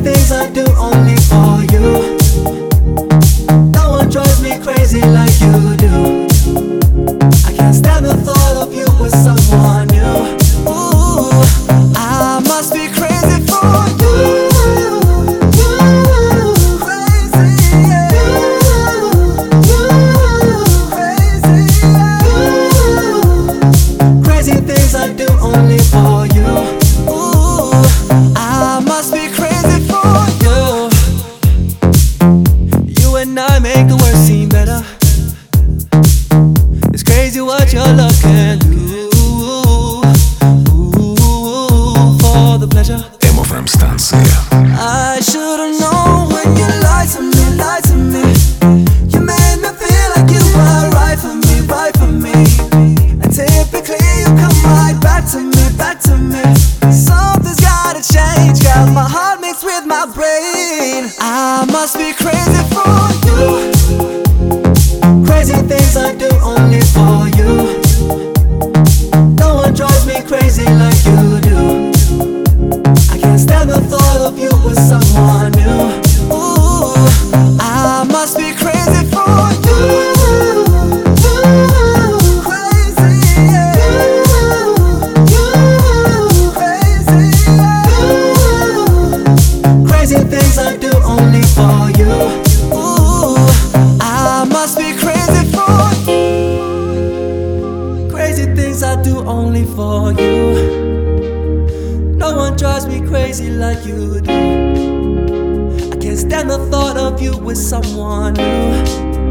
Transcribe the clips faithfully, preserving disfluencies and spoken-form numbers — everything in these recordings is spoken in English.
things I do only for you. No one drives me crazy like you do. I can't stand the thought of you with someone new. Ooh, I must be crazy for you. Crazy things I do only for you. Ooh, I must be crazy for you. You and I make the worst seem better. It's crazy what your love can do. Ooh, for the pleasure. Emo-фрем-станция. I should've known when you lied to me, lied to me. You made me feel like you were right for me, right for me. And typically you come right back to me, back to me. Something's gotta change, got my heart mixed with my brain. I must be crazy for you. Crazy things I do only for you. No one drives me crazy like you do. I can't stand the thought of you with someone new. Ooh, I must be crazy for you. Crazy, yeah. Crazy, yeah. Crazy things I do only for you. Ooh, I must be crazy for you. Crazy things I do only for you. No one drives me crazy like you do. I can't stand the thought of you with someone new.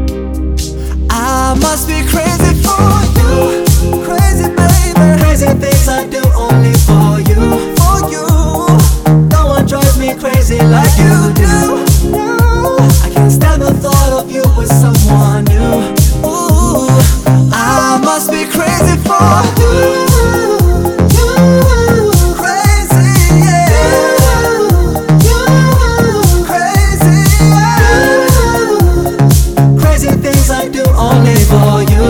I must be crazy for you. Crazy baby. Crazy things I do only for you. For you. No one drives me crazy like you do. I can't stand the thought of you with someone new. Ooh, I must be crazy for you. Only for you.